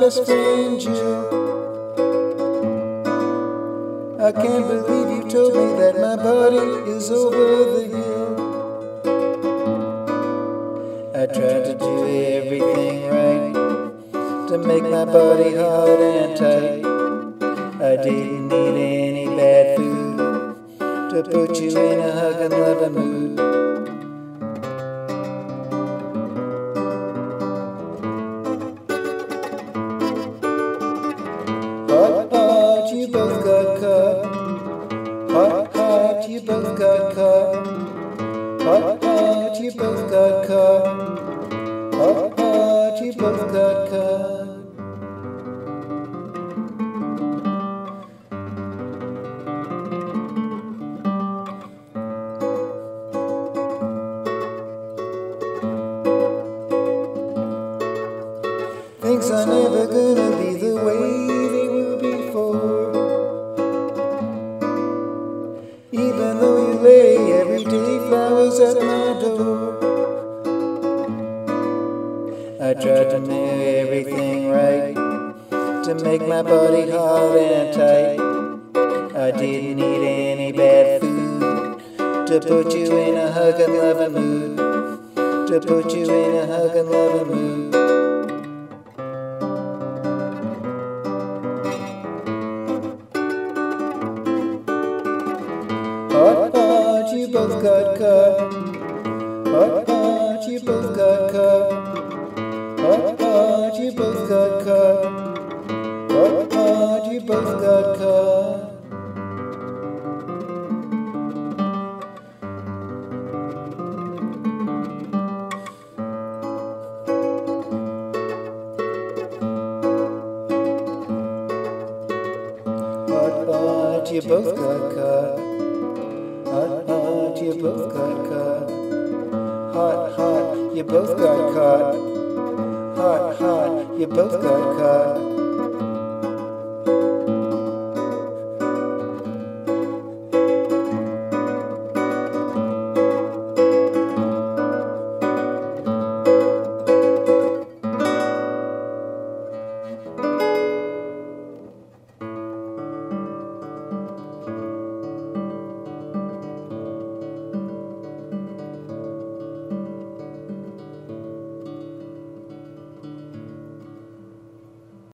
best friend Jill. I can't believe you told me that my body is over the hill. I tried to do everything right to make my body hard and tight. I didn't eat any bad food to put you in a hug and loving mood. Hot, hot, you both got caught. Hot, hot, you both got caught. Hot, hot, you both got caught. Hot, hot, you both got caught. Things are never gonna be the way they were before. Even though you lay everyday flowers at my door. I tried to do everything right to make my body hard and tight. I didn't eat any bad food to put you in a hug and loving mood. To put you in a hug and loving mood. Hot, hot, you both got caught. Hot, hot, you both got caught. Hot, hot, you both got caught. Hot, hot, you both got caught. Hot, hot, you both got caught. Hot, hot, you both got caught. Hot, hot, you both got caught. Hot, hot, you both got caught.